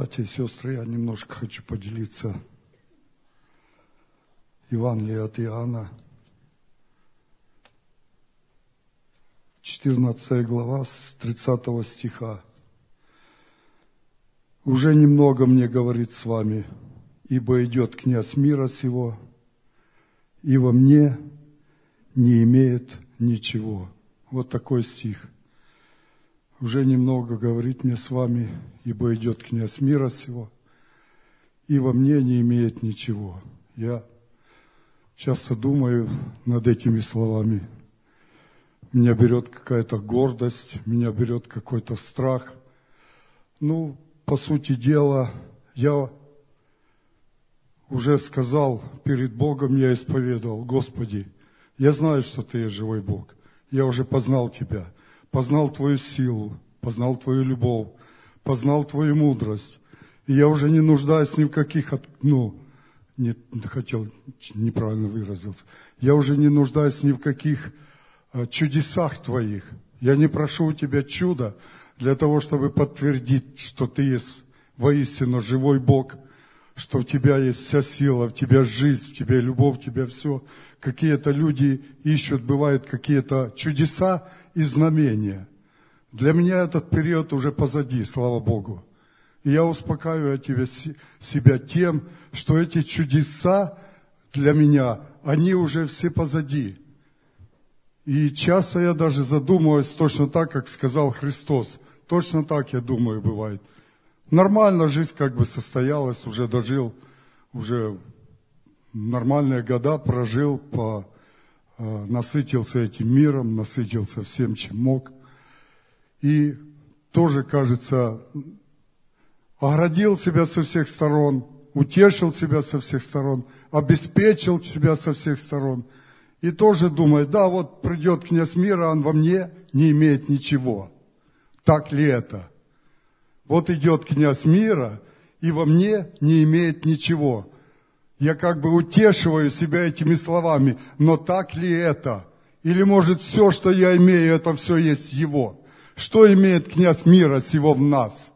Братья и сестры, я немножко хочу поделиться Евангелием от Иоанна, 14 глава, с 30 стиха. «Уже немного мне говорит с вами, ибо идет князь мира сего, и во мне не имеет ничего». Вот такой стих. «Уже немного говорит мне с вами, ибо идет князь мира сего, и во мне не имеет ничего». Я часто думаю над этими словами. Меня берет какая-то гордость, меня берет какой-то страх. По сути дела, я уже сказал перед Богом, я исповедовал: Господи, я знаю, что Ты есть живой Бог. Я уже познал Тебя, познал Твою силу, познал Твою любовь, познал Твою мудрость. И я уже не нуждаюсь ни в каких, неправильно выразился. Я уже не нуждаюсь ни в каких чудесах Твоих. Я не прошу у Тебя чуда для того, чтобы подтвердить, что Ты есть воистину живой Бог, что в Тебя есть вся сила, в Тебя жизнь, в Тебя любовь, в Тебя все. Какие-то люди ищут, бывают какие-то чудеса и знамения. Для меня этот период уже позади, слава Богу. И я успокаиваю себя тем, что эти чудеса для меня, они уже все позади. И часто я даже задумываюсь точно так, как сказал Христос. Точно так, я думаю, бывает. Нормально жизнь состоялась, уже дожил, уже нормальные года прожил, насытился этим миром, насытился всем, чем мог. И тоже, кажется, оградил себя со всех сторон, утешил себя со всех сторон, обеспечил себя со всех сторон. И тоже думает, да, вот придет князь мира, он во мне не имеет ничего. Так ли это? Вот идет князь мира, и во мне не имеет ничего. Я утешиваю себя этими словами, но так ли это? Или может все, что я имею, это все есть его? Что имеет князь мира сего в нас?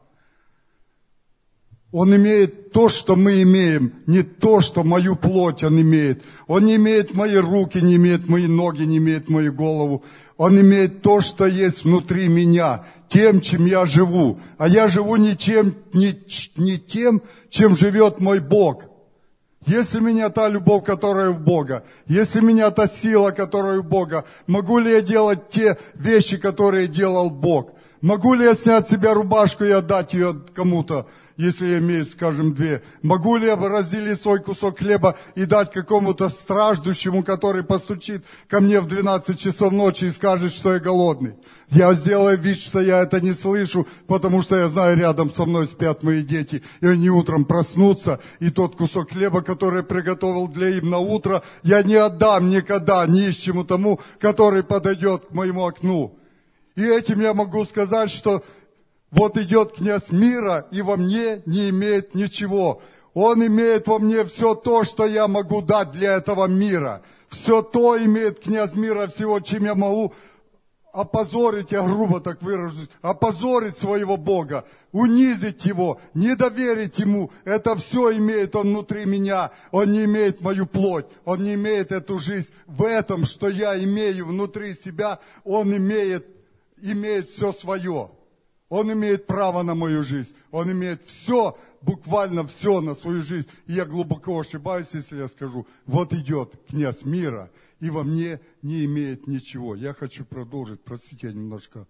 Он имеет то, что мы имеем, не то, что мою плоть он имеет. Он не имеет мои руки, не имеет мои ноги, не имеет мою голову. Он имеет то, что есть внутри меня, тем, чем я живу. А я живу не тем, чем живет мой Бог. Если у меня та любовь, которая у Бога, если у меня та сила, которая у Бога, могу ли я делать те вещи, которые делал Бог? Могу ли я снять с себя рубашку и отдать ее кому-то, если я имею, скажем, 2? Могу ли я разделить свой кусок хлеба и дать какому-то страждущему, который постучит ко мне в 12 часов ночи и скажет, что я голодный? Я сделаю вид, что я это не слышу, потому что я знаю, рядом со мной спят мои дети, и они утром проснутся, и тот кусок хлеба, который я приготовил для им на утро, я не отдам никогда нищему тому, который подойдет к моему окну. И этим я могу сказать, что вот идет князь мира, и во мне не имеет ничего. Он имеет во мне все то, что я могу дать для этого мира. Все то имеет князь мира всего, чем я могу опозорить, я грубо так выражусь, опозорить своего Бога, унизить Его, не доверить Ему. Это все имеет Он внутри меня. Он не имеет мою плоть, Он не имеет эту жизнь. В этом, что я имею внутри себя, Он имеет все свое. Он имеет право на мою жизнь. Он имеет все, буквально все на свою жизнь. И я глубоко ошибаюсь, если я скажу, вот идет князь мира, и во мне не имеет ничего. Я хочу продолжить. Простите, я немножко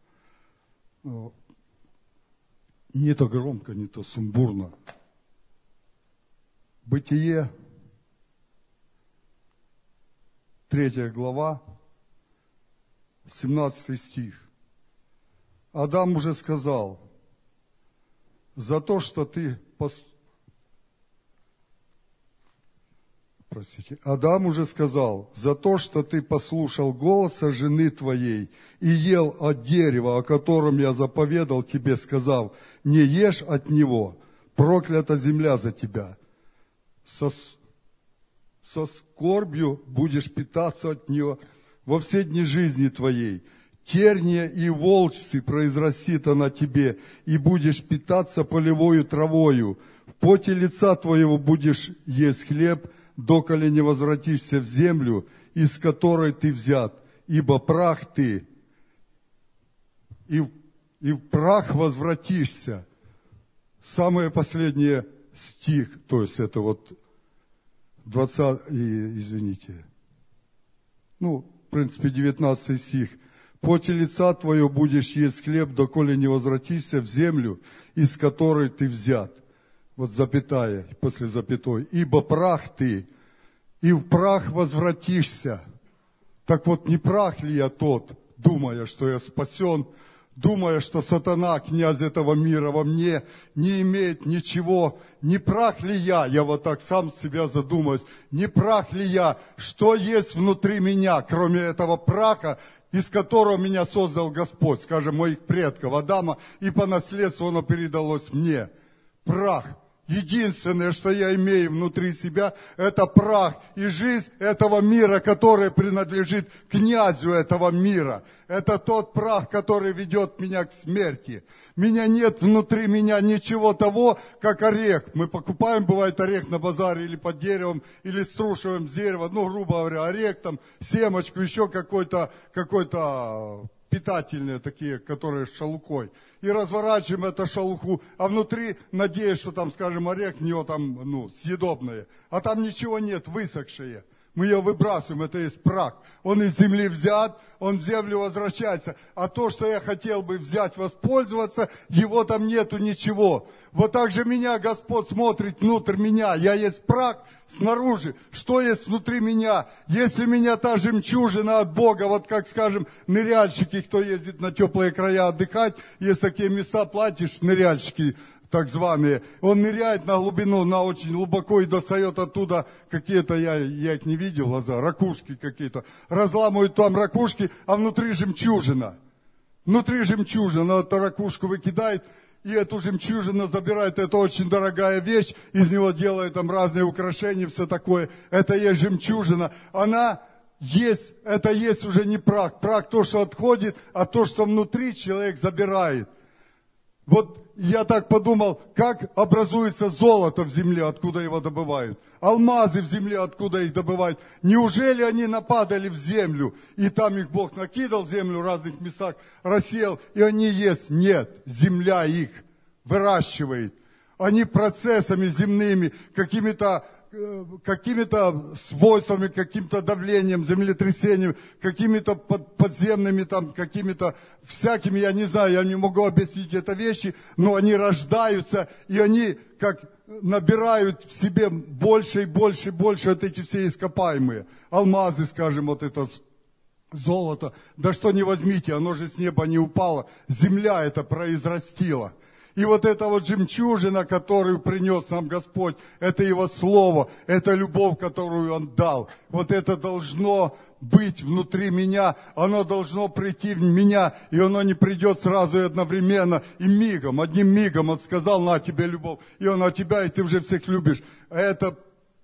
не то громко, не то сумбурно. Бытие, 3 глава, 17 стих. Адам уже сказал, за то, что ты Адам уже сказал, за то, что ты послушал голоса жены твоей и ел от дерева, о котором я заповедал тебе, сказав, не ешь от него, проклята земля за тебя. Со скорбью будешь питаться от нее во все дни жизни твоей. терния и волчцы произрастит она тебе, и будешь питаться полевою травою. В поте лица твоего будешь есть хлеб, доколе не возвратишься в землю, из которой ты взят, ибо прах ты, и в прах возвратишься». Самый последний стих, то есть это вот 20, в принципе, 19 стих. «В поте лица твое будешь есть хлеб, доколе не возвратишься в землю, из которой ты взят». Вот запятая, после запятой. «Ибо прах ты, и в прах возвратишься». Так вот, не прах ли я тот, думая, что я спасен, думая, что сатана, князь этого мира во мне, не имеет ничего? Не прах ли я вот так сам себя задумаюсь, не прах ли я, что есть внутри меня, кроме этого праха, из которого меня создал Господь, скажем, моих предков, Адама, и по наследству оно передалось мне? Прах. Единственное, что я имею внутри себя, это прах и жизнь этого мира, которая принадлежит князю этого мира. Это тот прах, который ведет меня к смерти. Меня нет внутри меня ничего того, как орех. Мы покупаем, бывает, орех на базаре или под деревом, или струшиваем с дерева, грубо говоря, орех, там, семечку, еще какой-то питательные такие, которые с шелухой. И разворачиваем эту шелуху, а внутри, надеюсь, что там, скажем, орех, в него там, съедобное. А там ничего нет, высохшее. Мы ее выбрасываем, это есть прах. Он из земли взят, он в землю возвращается. А то, что я хотел бы взять, воспользоваться, его там нету ничего. Вот так же меня Господь смотрит внутрь меня. Я есть прах снаружи. Что есть внутри меня? Если меня та жемчужина от Бога, вот как, скажем, ныряльщики, кто ездит на теплые края отдыхать, есть такие места, платишь, ныряльщики, так званые, он ныряет на глубину, на очень глубоко и достает оттуда какие-то, я их не видел, глаза, ракушки какие-то. Разламывают там ракушки, а внутри жемчужина. Внутри жемчужина, эту ракушку выкидает, и эту жемчужину забирает. Это очень дорогая вещь, из него делают там разные украшения, все такое. Это есть жемчужина. Она есть, это есть уже не прах. Прах то, что отходит, а то, что внутри человек забирает. Вот я так подумал, как образуется золото в земле, откуда его добывают. Алмазы в земле, откуда их добывают. Неужели они нападали в землю, и там их Бог накидал в землю в разных местах, рассеял, и они есть? Нет, земля их выращивает. Они процессами земными, какими-то свойствами, каким-то давлением, землетрясением, какими-то подземными, там, какими-то всякими, я не знаю, я не могу объяснить это вещи, но они рождаются, и они как набирают в себе больше и больше и больше вот эти все ископаемые. Алмазы, скажем, вот это золото. Да что не возьмите, оно же с неба не упало. Земля это произрастила. И вот эта вот жемчужина, которую принес нам Господь, это Его Слово, это любовь, которую Он дал. Вот это должно быть внутри меня, оно должно прийти в меня, и оно не придет сразу и одновременно, и мигом, одним мигом Он сказал: на тебе любовь, и Он от тебя, и ты уже всех любишь. Это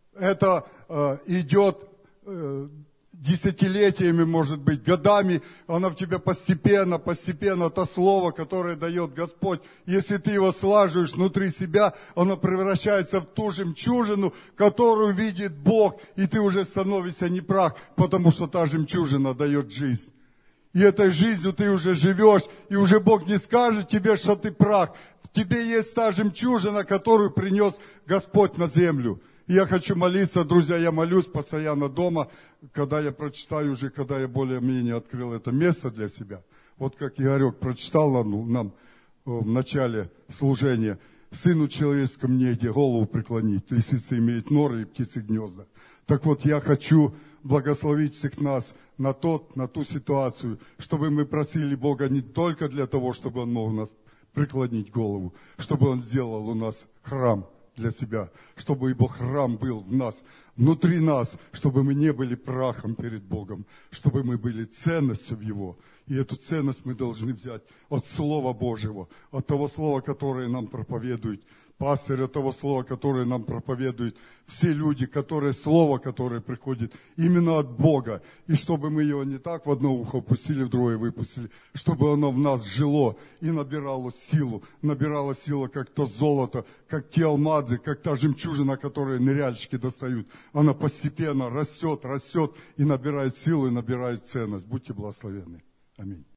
идет десятилетиями, может быть, годами, оно в тебе постепенно, то слово, которое дает Господь, если ты его слаживаешь внутри себя, оно превращается в ту жемчужину, которую видит Бог, и ты уже становишься не прах, потому что та жемчужина дает жизнь. И этой жизнью ты уже живешь, и уже Бог не скажет тебе, что ты прах. В тебе есть та жемчужина, которую принес Господь на землю. И я хочу молиться, друзья, я молюсь постоянно дома, когда я прочитаю уже, когда я более-менее открыл это место для себя. Вот как Игорек прочитал нам в начале служения: «Сыну человеческому негде голову преклонить, лисица имеет норы и птицы гнезда». Так вот, я хочу благословить всех нас на ту ситуацию, чтобы мы просили Бога не только для того, чтобы Он мог нас преклонить голову, чтобы Он сделал у нас храм для себя, чтобы Его храм был в нас, внутри нас, чтобы мы не были прахом перед Богом, чтобы мы были ценностью в Его. И эту ценность мы должны взять от Слова Божьего, от того Слова, которое нам проповедует пастыря того слова, которое нам проповедует, все люди, которые слово, которое приходит именно от Бога, и чтобы мы его не так в одно ухо пустили, в другое выпустили, чтобы оно в нас жило и набирало силу, как то золото, как те алмазы, как та жемчужина, которую ныряльщики достают. Она постепенно растет и набирает силу, и набирает ценность. Будьте благословенны. Аминь.